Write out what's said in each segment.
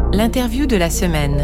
L'interview de la semaine.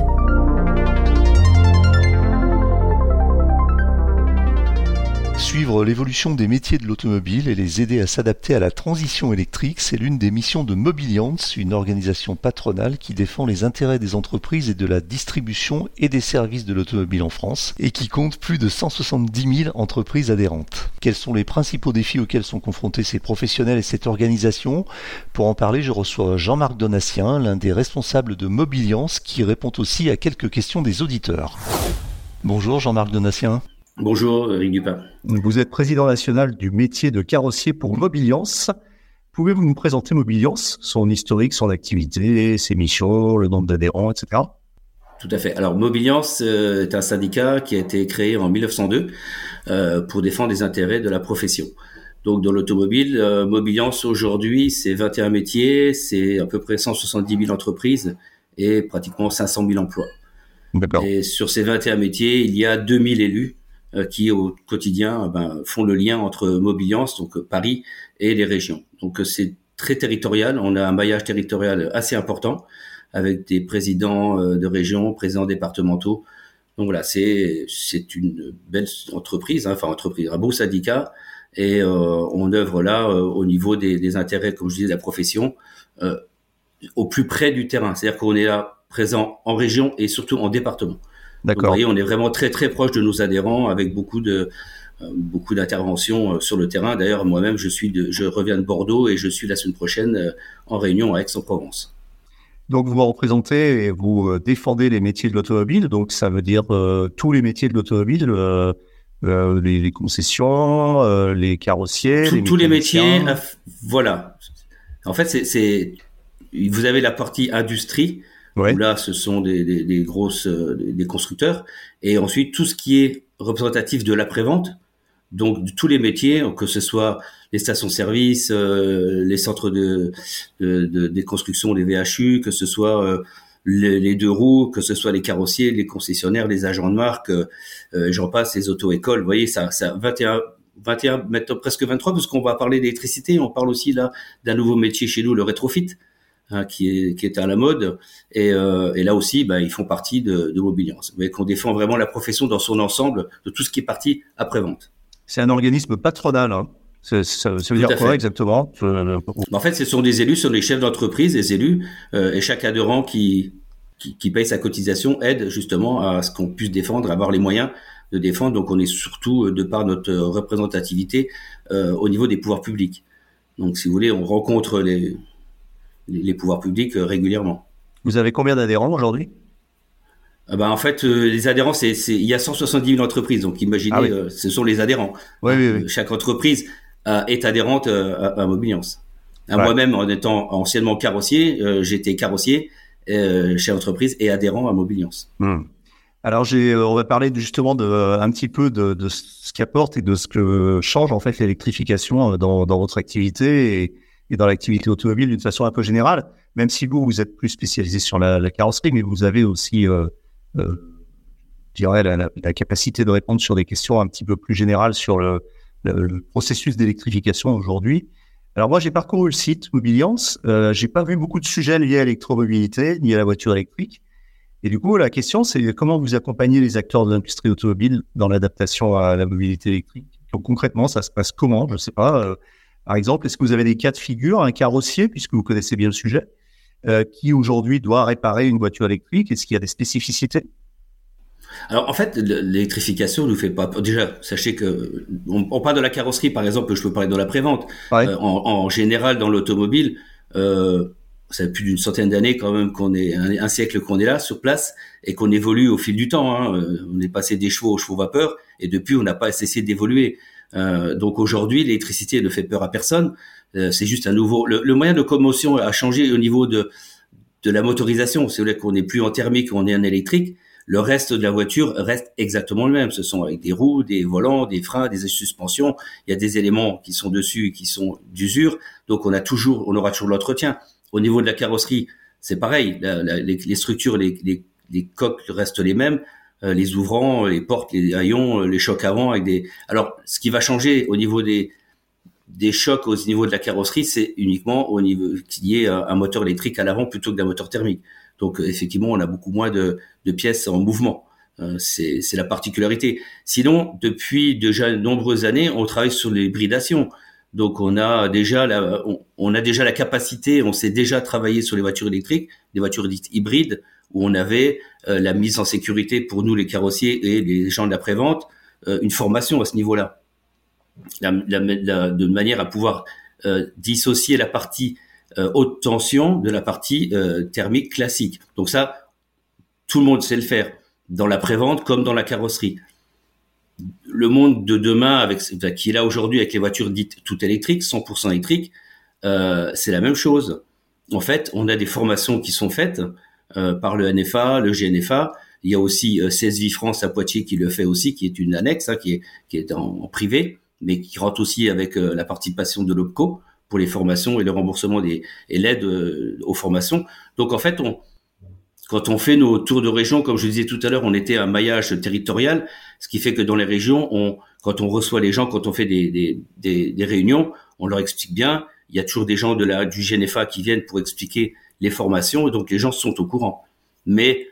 Suivre l'évolution des métiers de l'automobile et les aider à s'adapter à la transition électrique, c'est l'une des missions de Mobiliance, une organisation patronale qui défend les intérêts des entreprises et de la distribution et des services de l'automobile en France et qui compte plus de 170 000 entreprises adhérentes. Quels sont les principaux défis auxquels sont confrontés ces professionnels et cette organisation ? Pour en parler, je reçois Jean-Marc Donatien, l'un des responsables de Mobiliance, qui répond aussi à quelques questions des auditeurs. Bonjour Jean-Marc Donatien. Bonjour, Eric Dupin. Vous êtes président national du métier de carrossier pour Mobiliance. Pouvez-vous nous présenter Mobiliance, son historique, son activité, ses missions, le nombre d'adhérents, etc. Tout à fait. Alors, Mobiliance est un syndicat qui a été créé en 1902 pour défendre les intérêts de la profession. Donc, dans l'automobile, Mobiliance aujourd'hui, c'est 21 métiers, c'est à peu près 170 000 entreprises et pratiquement 500 000 emplois. D'accord. Et sur ces 21 métiers, il y a 2000 élus qui au quotidien font le lien entre Mobiliance, donc Paris, et les régions. Donc c'est très territorial, on a un maillage territorial assez important avec des présidents de régions, présidents départementaux. Donc voilà, c'est une belle entreprise, un beau syndicat, et on œuvre là au niveau des intérêts, comme je disais, de la profession, au plus près du terrain. C'est-à-dire qu'on est là présent en région et surtout en département. D'accord. Donc, vous voyez, on est vraiment très très proche de nos adhérents avec beaucoup d'interventions sur le terrain. D'ailleurs, moi-même, je reviens de Bordeaux et je suis la semaine prochaine en réunion à Aix-en-Provence. Donc, vous représentez et vous défendez les métiers de l'automobile. Donc, ça veut dire tous les métiers de l'automobile, les concessions, les carrossiers, tous les métiers. Voilà. En fait, vous avez la partie industrie. Ouais. Où là, ce sont des grosses des constructeurs, et ensuite tout ce qui est représentatif de l'après-vente, donc de tous les métiers, que ce soit les stations-service, les centres des constructions, les VHU, que ce soit les deux roues, que ce soit les carrossiers, les concessionnaires, les agents de marque, j'en passe, les auto-écoles. Vous voyez, ça 21, maintenant presque 23, parce qu'on va parler d'électricité. On parle aussi là d'un nouveau métier chez nous, le rétrofit. Qui est à la mode, et là aussi ils font partie de Mobiliance. Vous voyez qu'on défend vraiment la profession dans son ensemble, de tout ce qui est partie après-vente. C'est un organisme patronal, hein. Ça veut dire quoi exactement? En fait, ce sont des élus, ce sont les chefs d'entreprise, les élus, et chaque adhérent qui paye sa cotisation aide justement à ce qu'on puisse défendre, avoir les moyens de défendre. Donc on est surtout, de par notre représentativité, au niveau des pouvoirs publics. Donc si vous voulez, on rencontre les pouvoirs publics régulièrement. Vous avez combien d'adhérents aujourd'hui? En fait, les adhérents, il y a 170 000 entreprises, donc imaginez, ce sont les adhérents. Oui. Chaque entreprise est adhérente à Mobiliance. Moi-même, en étant anciennement carrossier, j'étais carrossier chez l'entreprise et adhérent à Mobiliance. Alors, on va parler justement un petit peu de ce qu'apporte et de ce que change en fait l'électrification dans votre activité et dans l'activité automobile d'une façon un peu générale, même si vous êtes plus spécialisé sur la carrosserie, mais vous avez aussi, je dirais, la capacité de répondre sur des questions un petit peu plus générales sur le processus d'électrification aujourd'hui. Alors moi, j'ai parcouru le site Mobiliance, j'ai pas vu beaucoup de sujets liés à l'électromobilité, ni à la voiture électrique. Et du coup, la question, c'est comment vous accompagnez les acteurs de l'industrie automobile dans l'adaptation à la mobilité électrique. Donc concrètement, ça se passe comment? Je sais pas. Par exemple, est-ce que vous avez des cas de figure, un carrossier, puisque vous connaissez bien le sujet, qui aujourd'hui doit réparer une voiture électrique? Est-ce qu'il y a des spécificités? Alors en fait, l'électrification nous fait pas. Déjà, sachez que on parle de la carrosserie, par exemple. Je peux parler de la prévente. Ouais. En général, dans l'automobile, ça fait plus d'une centaine d'années quand même qu'on est un siècle qu'on est là sur place et qu'on évolue au fil du temps. On est passé des chevaux aux chevaux vapeur et depuis, on n'a pas cessé d'évoluer. Donc aujourd'hui, l'électricité ne fait peur à personne. C'est juste un nouveau. Le moyen de commotion a changé au niveau de la motorisation. C'est vrai qu'on n'est plus en thermique, on est en électrique. Le reste de la voiture reste exactement le même. Ce sont avec des roues, des volants, des freins, des suspensions. Il y a des éléments qui sont dessus et qui sont d'usure. Donc on aura toujours l'entretien. Au niveau de la carrosserie, c'est pareil. Les structures, les coques restent les mêmes. Les ouvrants, les portes, les haillons, les chocs avant avec des. Alors, ce qui va changer au niveau des chocs au niveau de la carrosserie, c'est uniquement au niveau qu'il y ait un moteur électrique à l'avant plutôt que d'un moteur thermique. Donc effectivement, on a beaucoup moins de pièces en mouvement. C'est la particularité. Sinon, depuis déjà de nombreuses années, on travaille sur l'hybridation. Donc on a déjà la capacité, on sait déjà travailler sur les voitures électriques, les voitures dites hybrides, où on avait la mise en sécurité pour nous les carrossiers et les gens de la prévente, une formation à ce niveau-là, de manière à pouvoir dissocier la partie haute tension de la partie thermique classique. Donc ça, tout le monde sait le faire, dans la prévente comme dans la carrosserie. Le monde de demain, qui est là aujourd'hui avec les voitures dites tout électriques, 100% électriques, c'est la même chose. En fait, on a des formations qui sont faites par le NFA, le GNFA. Il y a aussi CSV France à Poitiers qui le fait aussi, qui est une annexe, qui est en privé, mais qui rentre aussi avec la participation de l'OPCO pour les formations et le remboursement et l'aide aux formations. Donc en fait, quand on fait nos tours de région, comme je disais tout à l'heure, on était un maillage territorial, ce qui fait que dans les régions, quand on reçoit les gens, quand on fait des réunions, on leur explique bien. Il y a toujours des gens du GNFA qui viennent pour expliquer les formations, et donc les gens sont au courant. Mais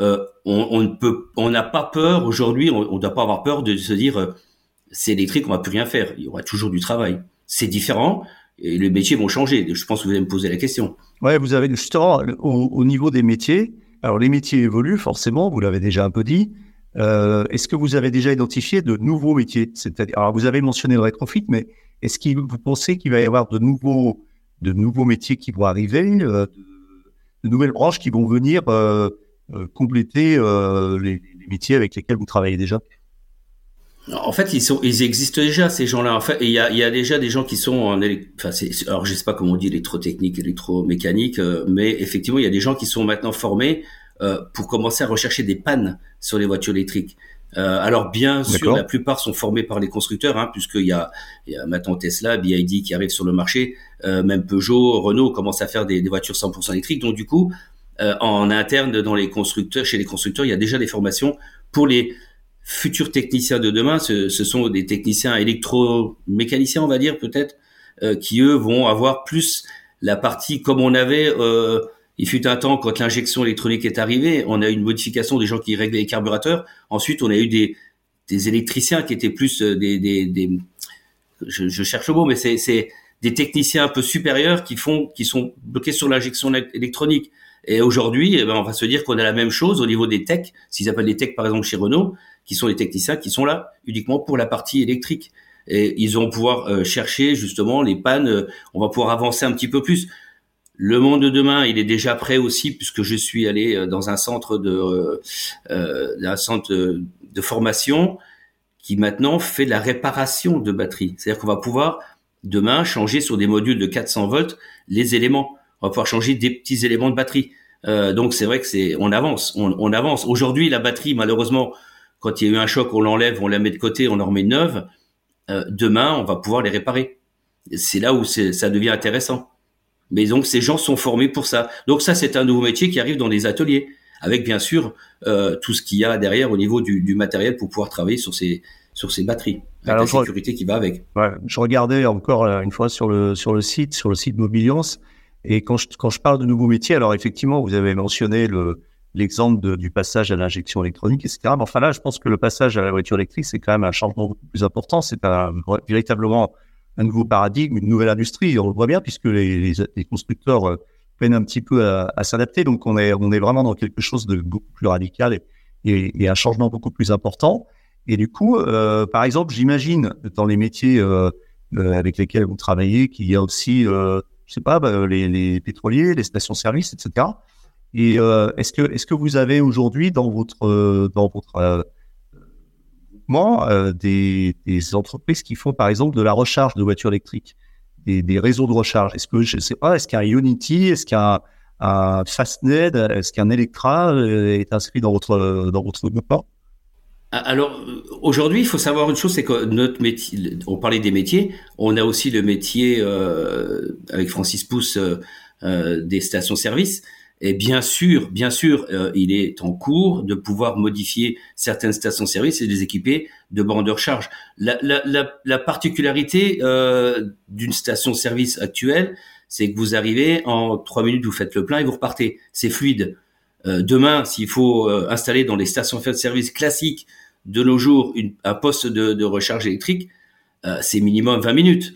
on n'a pas peur aujourd'hui, on ne doit pas avoir peur de se dire c'est électrique, on va plus rien faire. Il y aura toujours du travail. C'est différent. Et les métiers vont changer. Je pense que vous allez me poser la question. Ouais, vous avez justement au niveau des métiers. Alors les métiers évoluent forcément. Vous l'avez déjà un peu dit. Est-ce que vous avez déjà identifié de nouveaux métiers? C'est-à-dire, alors vous avez mentionné le rétrofit, mais est-ce que vous pensez qu'il va y avoir de nouveaux métiers qui vont arriver, de nouvelles branches qui vont venir compléter les métiers avec lesquels vous travaillez déjà? En fait, ils existent déjà, ces gens-là. En fait, il y a déjà des gens qui sont alors je sais pas comment on dit, électrotechnique, électromécanique, mais effectivement, il y a des gens qui sont maintenant formés pour commencer à rechercher des pannes sur les voitures électriques. Alors bien sûr, la plupart sont formés par les constructeurs, puisqu'il y a maintenant Tesla, BYD qui arrive sur le marché, même Peugeot, Renault commencent à faire des voitures 100% électriques. Donc du coup, en interne, chez les constructeurs, il y a déjà des formations pour les futurs techniciens de demain. Ce sont des techniciens électromécaniciens, on va dire peut-être, qui eux vont avoir plus la partie comme on avait. Il fut un temps quand l'injection électronique est arrivée, on a eu une modification des gens qui réglaient les carburateurs. Ensuite, on a eu des électriciens qui étaient plus je cherche le mot, mais c'est des techniciens un peu supérieurs qui sont bloqués sur l'injection électronique. Et aujourd'hui, on va se dire qu'on a la même chose au niveau des techs, ce qu'ils appellent les techs par exemple chez Renault, qui sont les techniciens qui sont là uniquement pour la partie électrique. Et ils vont pouvoir chercher justement les pannes, on va pouvoir avancer un petit peu plus. Le monde de demain, il est déjà prêt aussi, puisque je suis allé dans un centre de formation qui maintenant fait de la réparation de batteries. C'est-à-dire qu'on va pouvoir demain changer sur des modules de 400 volts les éléments. On va pouvoir changer des petits éléments de batterie. Donc c'est vrai que on avance. Aujourd'hui, la batterie, malheureusement, quand il y a eu un choc, on l'enlève, on la met de côté, on en remet une neuve. Demain, on va pouvoir les réparer. C'est là où ça devient intéressant. Mais donc, ces gens sont formés pour ça. Donc ça, c'est un nouveau métier qui arrive dans les ateliers, avec bien sûr tout ce qu'il y a derrière au niveau du matériel pour pouvoir travailler sur ces batteries, avec la sécurité qui va avec. Ouais, je regardais encore une fois sur le site Mobiliance, et quand je parle de nouveaux métiers, alors effectivement, vous avez mentionné l'exemple du passage à l'injection électronique, etc. Mais enfin là, je pense que le passage à la voiture électrique, c'est quand même un changement beaucoup plus important. C'est véritablement un nouveau paradigme, une nouvelle industrie. On le voit bien puisque les constructeurs peinent un petit peu à s'adapter. Donc on est vraiment dans quelque chose de beaucoup plus radical et un changement beaucoup plus important. Et du coup, par exemple, j'imagine dans les métiers avec lesquels vous travaillez qu'il y a aussi, je sais pas, les pétroliers, les stations-service, etc. Et est-ce que vous avez aujourd'hui dans votre des entreprises qui font par exemple de la recharge de voitures électriques, des réseaux de recharge? Est-ce que je sais pas, est-ce qu'un Ionity, est-ce qu'un Fastned, est-ce qu'un Electra est inscrit dans votre groupement? Alors aujourd'hui, il faut savoir une chose, c'est que notre métier, on parlait des métiers, on a aussi le métier avec Francis Pousse des stations-service. Et bien sûr, il est en cours de pouvoir modifier certaines stations-service et les équiper de bornes de recharge. La particularité d'une station-service actuelle, c'est que vous arrivez en 3 minutes, vous faites le plein et vous repartez. C'est fluide. Demain, s'il faut installer dans les stations-service classiques de nos jours un poste de recharge électrique, c'est minimum 20 minutes.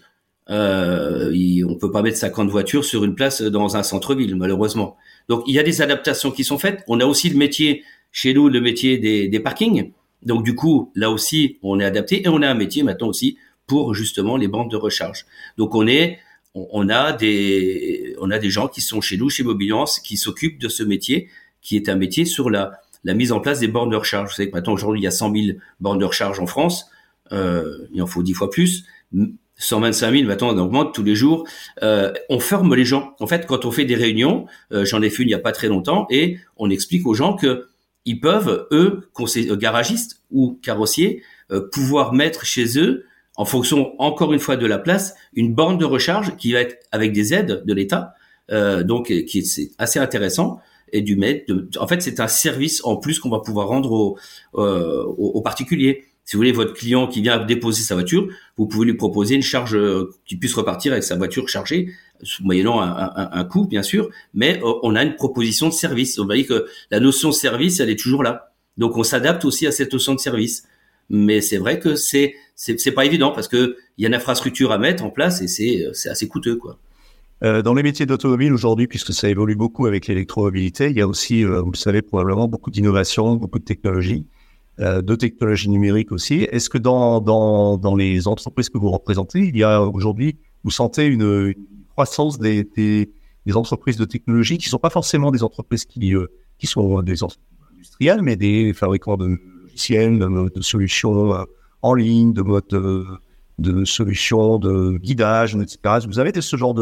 On peut pas mettre 50 voitures sur une place dans un centre-ville, malheureusement. Donc, il y a des adaptations qui sont faites. On a aussi le métier, chez nous, le métier des parkings. Donc, du coup, là aussi, on est adapté et on a un métier maintenant aussi pour justement les bandes de recharge. Donc, on a des gens qui sont chez nous, chez Mobiliance, qui s'occupent de ce métier, qui est un métier sur la mise en place des bornes de recharge. Vous savez que maintenant, aujourd'hui, il y a 100 000 bornes de recharge en France. Il en faut 10 fois plus. 125 000, maintenant on augmente tous les jours. On forme les gens. En fait, quand on fait des réunions, j'en ai fait une il y a pas très longtemps, et on explique aux gens que ils peuvent, eux, garagistes ou carrossiers, pouvoir mettre chez eux, en fonction encore une fois de la place, une borne de recharge qui va être avec des aides de l'État, donc c'est assez intéressant. Et en fait, c'est un service en plus qu'on va pouvoir rendre aux particuliers. Si vous voulez, votre client qui vient déposer sa voiture, vous pouvez lui proposer une charge qui puisse repartir avec sa voiture chargée, moyennant un coût, bien sûr, mais on a une proposition de service. Vous voyez que la notion de service, elle est toujours là. Donc, on s'adapte aussi à cette notion de service. Mais c'est vrai que c'est pas évident parce que il y a une infrastructure à mettre en place et c'est assez coûteux, quoi. Dans les métiers d'automobile aujourd'hui, puisque ça évolue beaucoup avec l'électromobilité, il y a aussi, vous le savez probablement, beaucoup d'innovations, beaucoup de technologies. De technologies numériques aussi. Est-ce que dans les entreprises que vous représentez, il y a aujourd'hui, vous sentez une croissance des entreprises de technologie qui ne sont pas forcément des entreprises qui sont des entreprises industrielles, mais des fabricants de logiciels, de solutions en ligne, de modes de solutions de guidage, etc. Vous avez ce genre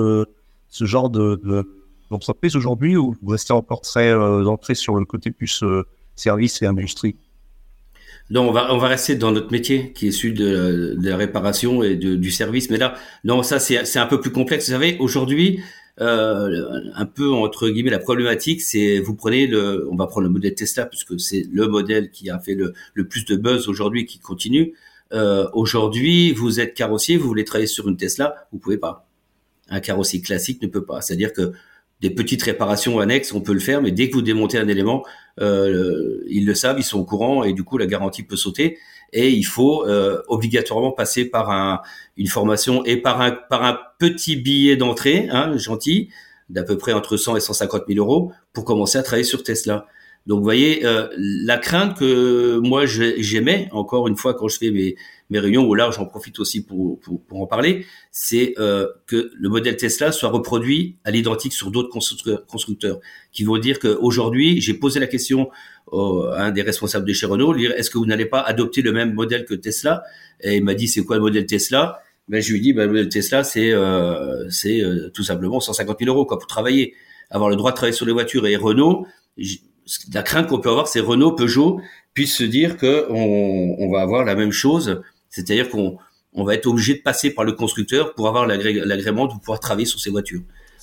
d'entreprise aujourd'hui ou vous restez encore très ancré sur le côté plus service et industrie? Non, on va rester dans notre métier qui est celui de la réparation et du service. Mais là, non, ça c'est un peu plus complexe. Vous savez, aujourd'hui, un peu entre guillemets, la problématique, c'est on va prendre le modèle Tesla puisque c'est le modèle qui a fait le plus de buzz aujourd'hui, qui continue. Aujourd'hui, vous êtes carrossier, vous voulez travailler sur une Tesla, vous pouvez pas. Un carrossier classique ne peut pas. C'est-à-dire que des petites réparations annexes, on peut le faire, mais dès que vous démontez un élément, ils le savent, ils sont au courant, et du coup la garantie peut sauter. Et il faut obligatoirement passer par une formation et par un petit billet d'entrée, gentil, d'à peu près entre 100 et 150 000 euros, pour commencer à travailler sur Tesla. Donc vous voyez, la crainte que moi j'aimais, encore une fois quand je fais mes réunions, ou là j'en profite aussi pour en parler, c'est que le modèle Tesla soit reproduit à l'identique sur d'autres constructeurs, qui vont dire qu'aujourd'hui, j'ai posé la question à un des responsables de chez Renault, dire est-ce que vous n'allez pas adopter le même modèle que Tesla? Et il m'a dit c'est quoi le modèle Tesla? Ben je lui ai dit le modèle Tesla c'est tout simplement 150 000 euros quoi, pour travailler, avoir le droit de travailler sur les voitures. Et Renault, la crainte qu'on peut avoir, c'est Renault, Peugeot puissent se dire que on va avoir la même chose, c'est-à-dire qu'on va être obligé de passer par le constructeur pour avoir l'agrément de pouvoir travailler sur ces voitures.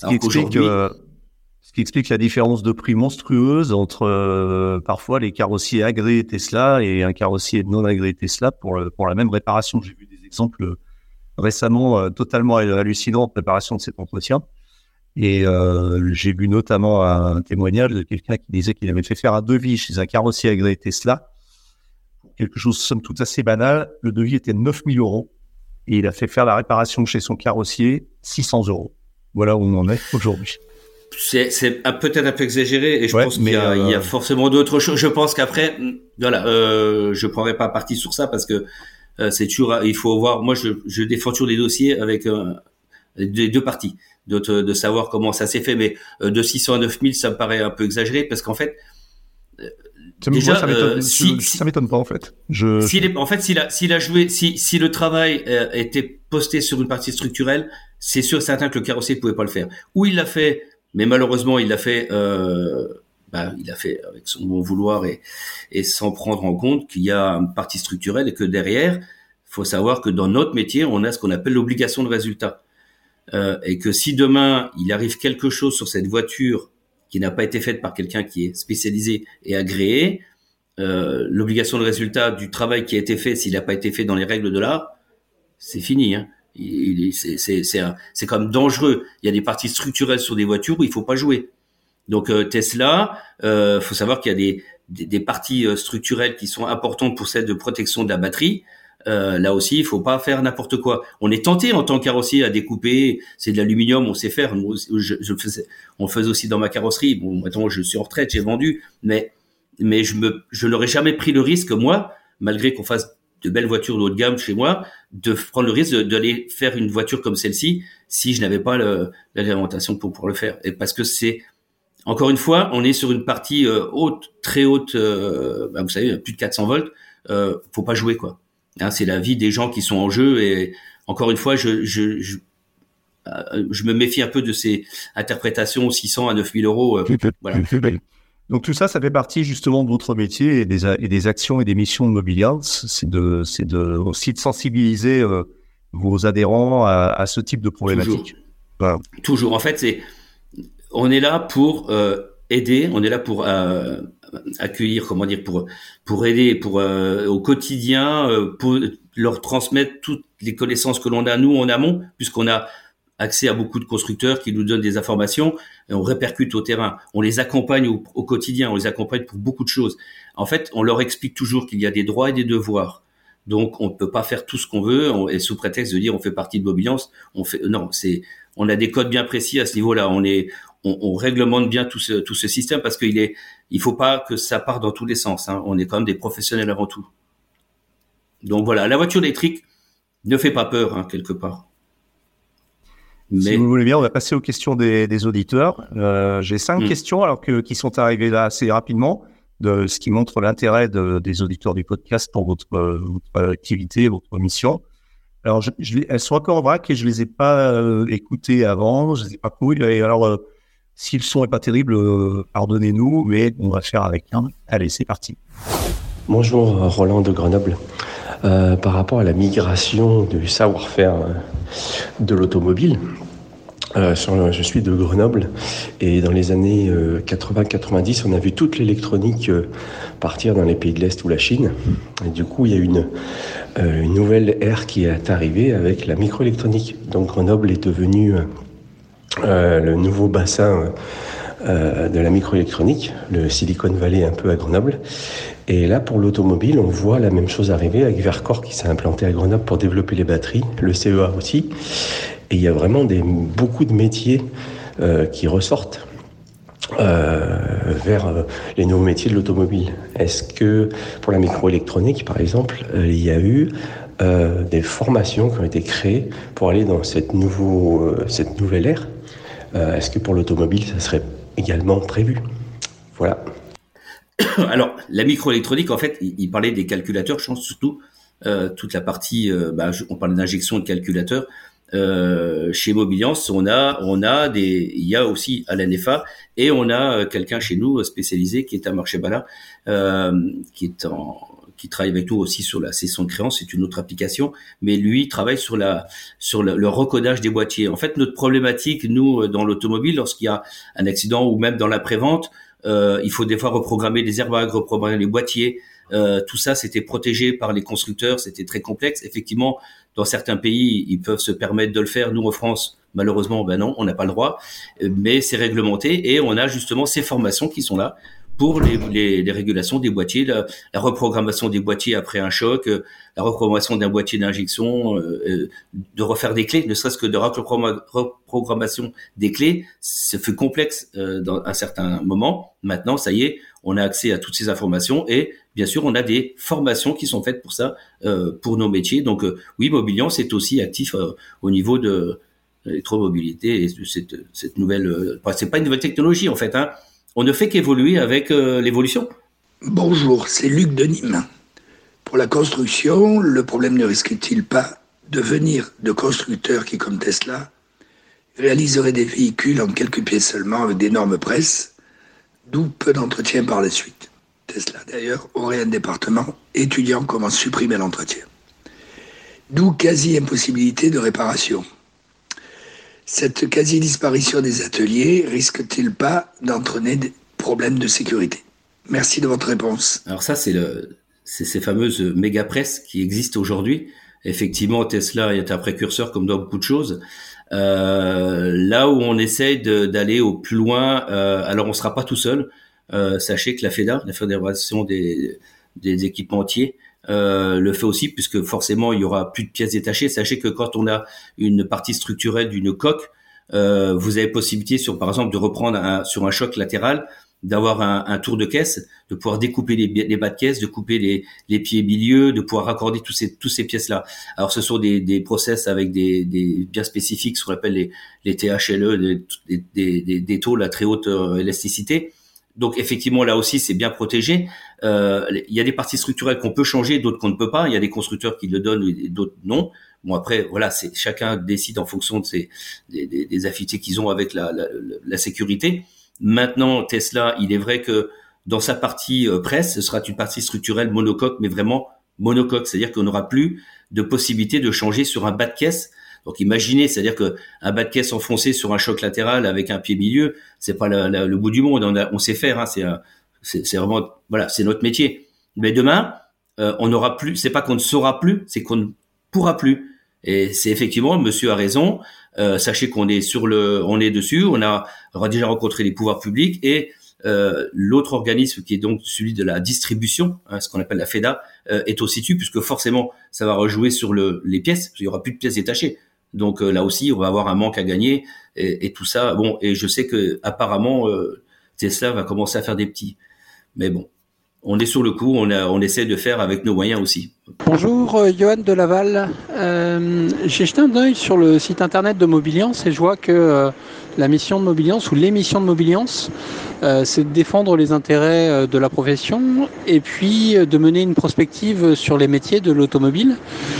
Ce qui explique la différence de prix monstrueuse entre parfois les carrossiers agréés Tesla et un carrossier non agréé Tesla pour la même réparation. J'ai vu des exemples récemment totalement hallucinants en préparation de cet entretien. Et j'ai vu notamment un témoignage de quelqu'un qui disait qu'il avait fait faire un devis chez un carrossier agréé Tesla. Quelque chose, somme toute, assez banal. Le devis était de 9 000 euros et il a fait faire la réparation chez son carrossier 600 euros. Voilà où on en est aujourd'hui. C'est peut-être un peu exagéré et je pense qu'il y a forcément d'autres choses. Je pense qu'après, voilà, je prendrai pas parti sur ça parce que c'est toujours, il faut voir. Moi, je défends toujours les dossiers avec des deux parties, de savoir comment ça s'est fait. Mais de 600 à 9 000, ça me paraît un peu exagéré parce qu'en fait, déjà, ça m'étonne pas en fait. Si le travail était posté sur une partie structurelle, c'est sûr certain que le carrossier ne pouvait pas le faire. Ou il l'a fait, mais malheureusement il l'a fait avec son bon vouloir et sans prendre en compte qu'il y a une partie structurelle et que derrière, faut savoir que dans notre métier, on a ce qu'on appelle l'obligation de résultat. Et que si demain il arrive quelque chose sur cette voiture qui n'a pas été faite par quelqu'un qui est spécialisé et agréé, l'obligation de résultat du travail qui a été fait, s'il n'a pas été fait dans les règles de l'art, c'est fini. Hein. C'est quand même dangereux. Il y a des parties structurelles sur des voitures où il faut pas jouer. Donc Tesla, faut savoir qu'il y a des parties structurelles qui sont importantes pour celle de protection de la batterie. Là aussi, il faut pas faire n'importe quoi. On est tenté en tant que carrossier à découper. C'est de l'aluminium, on sait faire. On le faisait aussi dans ma carrosserie. Bon, maintenant je suis en retraite, j'ai vendu, mais je n'aurais jamais pris le risque, moi, malgré qu'on fasse de belles voitures de haut de gamme chez moi, de prendre le risque d'aller faire une voiture comme celle-ci si je n'avais pas l'alimentation pour pouvoir le faire. Et parce que encore une fois, on est sur une partie haute, très haute, vous savez, plus de 400 volts, faut pas jouer, quoi. Hein, c'est la vie des gens qui sont en jeu, et encore une fois, je me méfie un peu de ces interprétations 600 à 9000 euros. Voilà. Donc tout ça, ça fait partie justement de votre métier et des actions et des missions de Mobiliance. C'est aussi de sensibiliser vos adhérents à ce type de problématique. Toujours. En fait, on est là pour aider, on est là pour accueillir, pour aider, au quotidien, pour leur transmettre toutes les connaissances que l'on a nous en amont, puisqu'on a accès à beaucoup de constructeurs qui nous donnent des informations, et on répercute au terrain. On les accompagne au quotidien, on les accompagne pour beaucoup de choses. En fait, on leur explique toujours qu'il y a des droits et des devoirs. Donc, on ne peut pas faire tout ce qu'on veut, et sous prétexte de dire on fait partie de Mobiliance, on a des codes bien précis à ce niveau-là. On réglemente bien tout ce système, parce il faut pas que ça parte dans tous les sens, hein. On est quand même des professionnels avant tout. Donc voilà, la voiture électrique ne fait pas peur, hein, quelque part. Si vous voulez bien, on va passer aux questions des auditeurs. J'ai 5 questions qui sont arrivées là assez rapidement, de ce qui montre l'intérêt des auditeurs du podcast pour votre activité, votre mission. Alors, elles sont encore en vrac et je les ai pas écoutées avant, je les ai pas cool. Et alors, si le son est pas terrible, pardonnez-nous, mais on va faire avec. Hein. Allez, c'est parti. Bonjour, Roland de Grenoble. Par rapport à la migration du savoir-faire de l'automobile, je suis de Grenoble, et dans les années 80-90, on a vu toute l'électronique partir dans les pays de l'Est ou la Chine. Et du coup, il y a une nouvelle ère qui est arrivée avec la microélectronique. Donc Grenoble est devenu le nouveau bassin de la microélectronique, le Silicon Valley un peu à Grenoble. Et là, pour l'automobile, on voit la même chose arriver avec Vercor qui s'est implanté à Grenoble pour développer les batteries, le CEA aussi. Et il y a vraiment beaucoup de métiers qui ressortent vers les nouveaux métiers de l'automobile. Est-ce que pour la microélectronique, par exemple, il y a eu des formations qui ont été créées pour aller dans cette nouvelle ère? Est-ce que pour l'automobile, ça serait également prévu? Voilà. Alors, la microélectronique, en fait, il parlait des calculateurs, je pense surtout toute la partie, on parlait d'injection de calculateurs. Chez Mobiliance, il y a aussi à l'ANEFA, et on a quelqu'un chez nous spécialisé qui est à Marchebala, qui travaille avec nous aussi sur la session de créance. C'est une autre application, mais lui travaille sur le recodage des boîtiers. En fait, notre problématique, nous, dans l'automobile, lorsqu'il y a un accident ou même dans la prévente, il faut des fois reprogrammer les airbags, reprogrammer les boîtiers. Tout ça, c'était protégé par les constructeurs, c'était très complexe. Effectivement, dans certains pays, ils peuvent se permettre de le faire. Nous, en France, malheureusement, non, on n'a pas le droit. Mais c'est réglementé, et on a justement ces formations qui sont là pour les régulations des boîtiers, la reprogrammation des boîtiers après un choc, la reprogrammation d'un boîtier d'injection, de refaire des clés, ne serait-ce que de reprogrammation des clés. Ça fait complexe dans un certain moment. Maintenant, ça y est, on a accès à toutes ces informations, et bien sûr, on a des formations qui sont faites pour ça, pour nos métiers. Donc oui, Mobiliance est aussi actif au niveau de l'électromobilité et de cette nouvelle. C'est pas une nouvelle technologie en fait, hein. On ne fait qu'évoluer avec l'évolution. Bonjour, c'est Luc de Nîmes. Pour la construction, le problème ne risque-t-il pas de venir de constructeurs qui, comme Tesla, réaliseraient des véhicules en quelques pièces seulement avec d'énormes presses, d'où peu d'entretien par la suite? Tesla, d'ailleurs, aurait un département étudiant comment supprimer l'entretien. D'où quasi-impossibilité de réparation. Cette quasi-disparition des ateliers risque-t-il pas d'entraîner des problèmes de sécurité? Merci de votre réponse. Alors ça, c'est ces fameuses méga presses qui existent aujourd'hui. Effectivement, Tesla est un précurseur comme dans beaucoup de choses. Là où on essaye d'aller au plus loin, alors on sera pas tout seul. Sachez que la FEDA, la Fédération des équipementiers, le fait aussi, puisque forcément il y aura plus de pièces détachées. Sachez que quand on a une partie structurelle d'une coque, vous avez possibilité par exemple de reprendre sur un choc latéral, d'avoir un tour de caisse, de pouvoir découper les bas de caisse, de couper les pieds milieux, de pouvoir raccorder tous ces pièces-là. Alors ce sont des process avec des bien spécifiques, ce qu'on appelle les THLE, des taux à très haute élasticité. Donc effectivement là aussi c'est bien protégé. Il y a des parties structurelles qu'on peut changer, d'autres qu'on ne peut pas. Il y a des constructeurs qui le donnent et d'autres non. Bon après voilà, c'est chacun décide en fonction de des affinités qu'ils ont avec la sécurité. Maintenant, Tesla, il est vrai que dans sa partie presse, ce sera une partie structurelle monocoque, mais vraiment monocoque, c'est-à-dire qu'on n'aura plus de possibilité de changer sur un bas de caisse. Donc imaginez, c'est-à-dire que un bas de caisse enfoncé sur un choc latéral avec un pied milieu, c'est pas le bout du monde. On sait faire, hein, c'est vraiment voilà, c'est notre métier. Mais demain, on n'aura plus. C'est pas qu'on ne saura plus, c'est qu'on ne pourra plus. Et c'est effectivement, monsieur a raison. Sachez qu'on est on est dessus. On aura déjà rencontré les pouvoirs publics et l'autre organisme qui est donc celui de la distribution, hein, ce qu'on appelle la FEDA, est aussi dessus puisque forcément ça va rejouer sur les pièces. Il y aura plus de pièces détachées. Donc là aussi, on va avoir un manque à gagner et tout ça. Bon, et je sais que apparemment Tesla va commencer à faire des petits. Mais bon. On est sur le coup, on essaie de faire avec nos moyens aussi. Bonjour, Johan de Laval. J'ai jeté un œil sur le site internet de Mobiliance et je vois que la mission de Mobiliance ou les missions de Mobiliance, c'est de défendre les intérêts de la profession et puis de mener une prospective sur les métiers de l'automobile.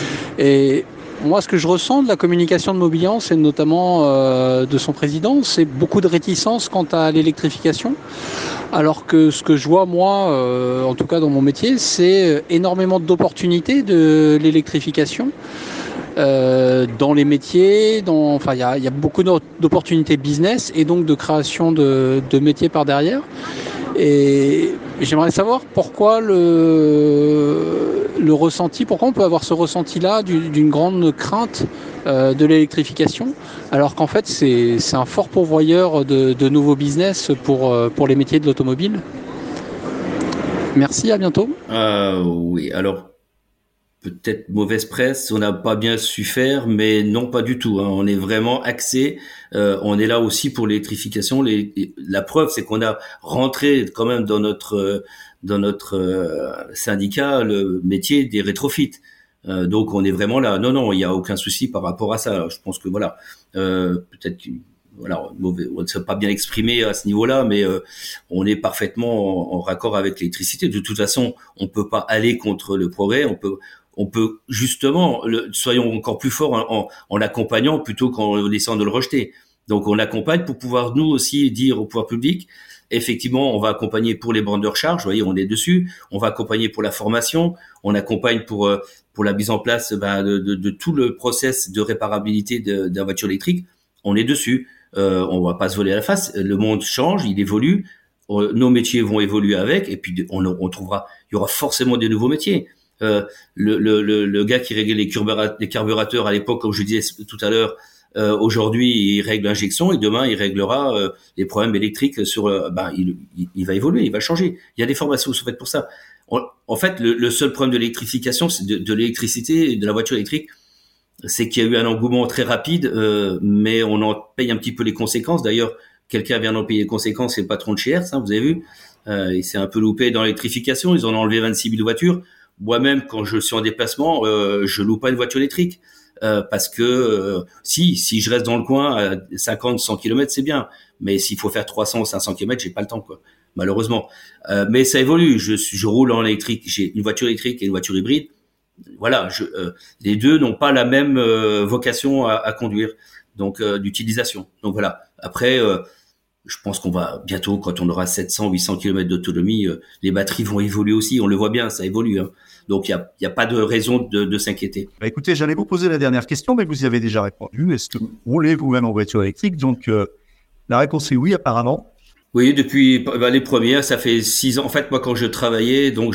Et moi, ce que je ressens de la communication de Mobiliance et notamment de son président, c'est beaucoup de réticence quant à l'électrification. Alors que ce que je vois, moi, en tout cas dans mon métier, c'est énormément d'opportunités de l'électrification dans les métiers. Il y a beaucoup d'opportunités business et donc de création de métiers par derrière. Et j'aimerais savoir pourquoi le ressenti, pourquoi on peut avoir ce ressenti-là d'une grande crainte de l'électrification, alors qu'en fait c'est un fort pourvoyeur de nouveaux business pour les métiers de l'automobile. Merci, à bientôt. Oui, alors peut-être mauvaise presse, on n'a pas bien su faire, mais non, pas du tout. Hein. On est vraiment axé. On est là aussi pour l'électrification. La preuve, c'est qu'on a rentré quand même dans notre syndicat le métier des rétrofits. Donc on est vraiment là. Non, il n'y a aucun souci par rapport à ça. Alors, je pense que voilà, peut-être on ne s'est pas bien exprimé à ce niveau-là, mais on est parfaitement en raccord avec l'électricité. De toute façon, on peut pas aller contre le progrès. On peut justement, soyons encore plus forts en l'accompagnant plutôt qu'en essayant de le rejeter. Donc on accompagne pour pouvoir nous aussi dire au pouvoir public, effectivement, on va accompagner pour les bornes de recharge, vous voyez, on est dessus. On va accompagner pour la formation, on accompagne pour la mise en place de tout le process de réparabilité d'une voiture électrique. On est dessus. On va pas se voler à la face. Le monde change, il évolue. Nos métiers vont évoluer avec, et puis on trouvera, il y aura forcément des nouveaux métiers. Le gars qui réglait les carburateurs à l'époque, comme je disais tout à l'heure, aujourd'hui il règle l'injection et demain il réglera les problèmes électriques sur. Il va évoluer, il va changer. Il y a des formations qui sont faites pour ça. En fait, le seul problème de l'électrification, c'est de l'électricité et de la voiture électrique, c'est qu'il y a eu un engouement très rapide, mais on en paye un petit peu les conséquences. D'ailleurs, quelqu'un vient d'en payer les conséquences, c'est le patron de chez Hertz, hein, vous avez vu. Il s'est un peu loupé dans l'électrification. Ils en ont enlevé 26 000 voitures. Moi-même, quand je suis en déplacement, je loue pas une voiture électrique parce que si je reste dans le coin à 50, 100 km, c'est bien. Mais s'il faut faire 300 ou 500 km, j'ai pas le temps, quoi. Malheureusement. Mais ça évolue. Je roule en électrique. J'ai une voiture électrique et une voiture hybride. Voilà. Les deux n'ont pas la même vocation à conduire, donc d'utilisation. Donc voilà. Après. je pense qu'on va bientôt, quand on aura 700, 800 km d'autonomie, les batteries vont évoluer aussi. On le voit bien, ça évolue. Hein. Donc, il y a pas de raison de s'inquiéter. Bah, écoutez, j'allais vous poser la dernière question, mais vous y avez déjà répondu. Est-ce que vous roulez vous-même en voiture électrique? Donc, la réponse est oui, apparemment. Oui, depuis les premières, ça fait 6 ans. En fait, moi, quand je travaillais, donc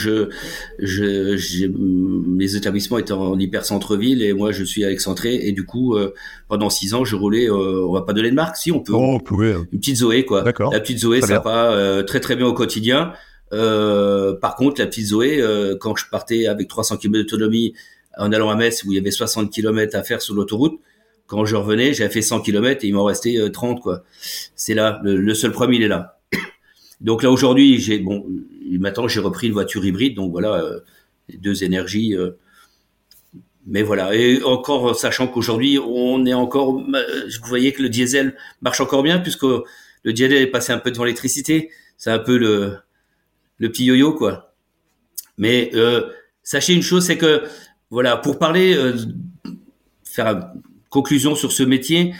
les établissements étaient en hyper centre-ville et moi, je suis à Excentré. Et du coup, pendant 6 ans, je roulais. On va pas donner de marque, si on peut. Oh, vous pouvez. Une petite Zoé, quoi. D'accord. La petite Zoé, ça va très très bien au quotidien. Par contre, la petite Zoé, quand je partais avec 300 km d'autonomie en allant à Metz, où il y avait 60 km à faire sur l'autoroute. Quand je revenais, j'avais fait 100 km et il m'en restait 30, quoi. C'est là, le seul problème, il est là. Donc là, aujourd'hui, maintenant, j'ai repris une voiture hybride, donc voilà, les deux énergies. Mais voilà, et encore, sachant qu'aujourd'hui, on est encore, vous voyez que le diesel marche encore bien, puisque le diesel est passé un peu devant l'électricité. C'est un peu le petit yo-yo, quoi. Mais sachez une chose, c'est que, voilà, pour parler, faire conclusion sur ce métier,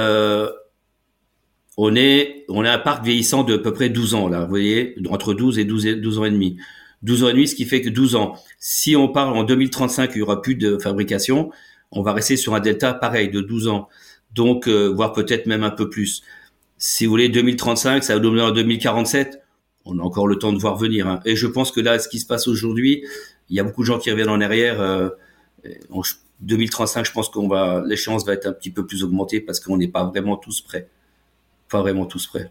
on a un parc vieillissant de à peu près 12 ans, là, vous voyez, entre 12 et 12 ans et demi. 12 ans et demi, ce qui fait que 12 ans. Si on parle en 2035, il y aura plus de fabrication, on va rester sur un delta pareil de 12 ans. Donc, voire peut-être même un peu plus. Si vous voulez, 2035, ça va devenir en 2047. On a encore le temps de voir venir, hein. Et je pense que là, ce qui se passe aujourd'hui, il y a beaucoup de gens qui reviennent en arrière, 2035, je pense l'échéance va être un petit peu plus augmentée parce qu'on n'est pas vraiment tous prêts. Pas vraiment tous prêts.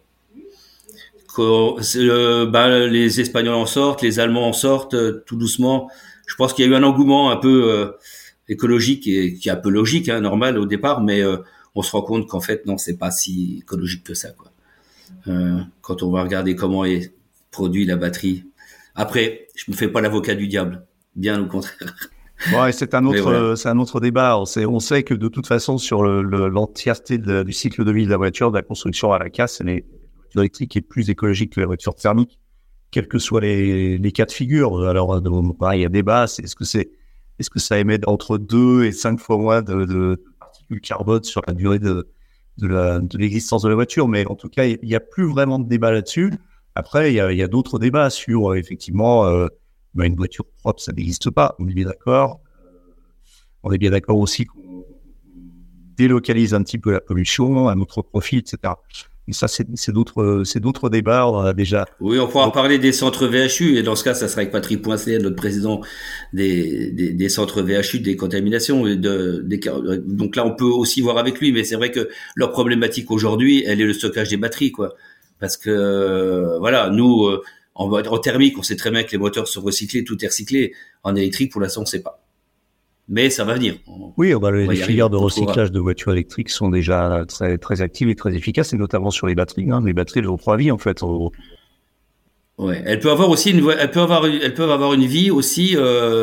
Les Espagnols en sortent, les Allemands en sortent, tout doucement. Je pense qu'il y a eu un engouement un peu écologique et qui est un peu logique, hein, normal au départ, mais on se rend compte qu'en fait, non, c'est pas si écologique que ça, quoi. Quand on va regarder comment est produit la batterie. Après, je me fais pas l'avocat du diable, bien au contraire. Ouais, c'est un autre débat. On sait que de toute façon, sur l'entièreté du cycle de vie de la voiture, de la construction à la casse, la voiture électrique est plus écologique que la voiture thermique, quels que soient les cas de figure. Alors, il y a débat. Est-ce que ça émet entre 2 et 5 fois moins de particules carbone sur la durée de l'existence de la voiture? Mais en tout cas, il n'y a plus vraiment de débat là-dessus. Après, il y a d'autres débats sur, effectivement, une voiture propre, ça n'existe pas. On est bien d'accord. On est bien d'accord aussi qu'on délocalise un petit peu la pollution à notre profit, etc. Et ça, c'est d'autres débats. On a déjà. Oui, on pourra parler des centres VHU. Et dans ce cas, ça sera avec Patrick Poincelet, notre président des centres VHU, des contaminations. Donc là, on peut aussi voir avec lui. Mais c'est vrai que leur problématique aujourd'hui, elle est le stockage des batteries, quoi. Parce que, voilà, nous, en thermique, on sait très bien que les moteurs sont recyclés, tout est recyclé. En électrique, pour l'instant, on ne sait pas. Mais ça va venir. Les filières de recyclage de voitures électriques sont déjà très, très actives et très efficaces, et notamment sur les batteries. Hein. Les batteries, elles ont 3 vies, en fait. Ouais. Elles peuvent avoir aussi elles peuvent avoir une vie aussi,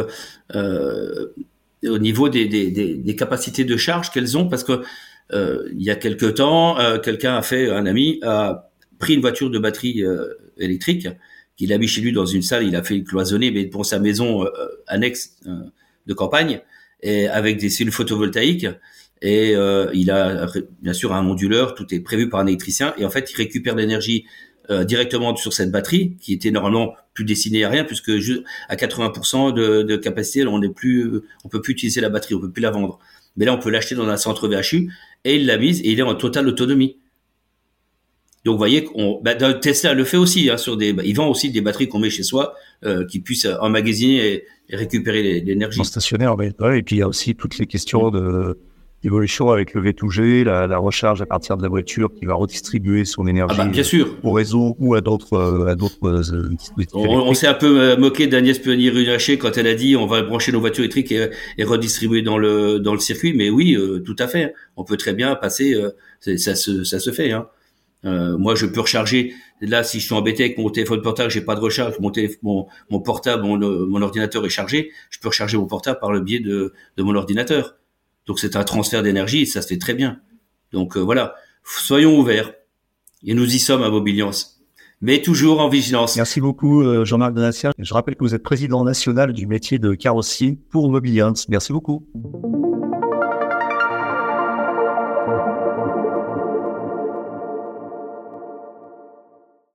au niveau des capacités de charge qu'elles ont, parce que, il y a quelque temps, un ami a pris une voiture de batterie, électrique, qu'il a mis chez lui dans une salle, il a fait cloisonner, mais pour sa maison annexe de campagne, et avec des cellules photovoltaïques, et il a bien sûr un onduleur, tout est prévu par un électricien, et en fait il récupère l'énergie directement sur cette batterie, qui était normalement plus destinée à rien, puisque à 80% de capacité, on peut plus utiliser la batterie, on peut plus la vendre. Mais là on peut l'acheter dans un centre VHU, et il l'a mise, et il est en totale autonomie. Donc, vous voyez, Tesla le fait aussi, hein, il vend aussi des batteries qu'on met chez soi, qui puissent emmagasiner et récupérer l'énergie. En stationnaire, ouais. Et puis il y a aussi toutes les questions d'évolution avec le V2G, la recharge à partir de la voiture qui va redistribuer son énergie bien sûr. au réseau ou à d'autres dispositifs. On s'est un peu moqué d'Agnès Pannier-Runacher quand elle a dit on va brancher nos voitures électriques et redistribuer dans le circuit. Mais oui, tout à fait. On peut très bien passer, ça se fait, hein. Moi, je peux recharger. Là, si je suis embêté avec mon téléphone portable, j'ai pas de recharge, mon portable, mon ordinateur est chargé, je peux recharger mon portable par le biais de mon ordinateur. Donc, c'est un transfert d'énergie et ça se fait très bien. Donc, voilà. Soyons ouverts. Et nous y sommes à Mobiliance. Mais toujours en vigilance. Merci beaucoup, Jean-Marc Donatien. Je rappelle que vous êtes président national du métier de carrossier pour Mobiliance. Merci beaucoup.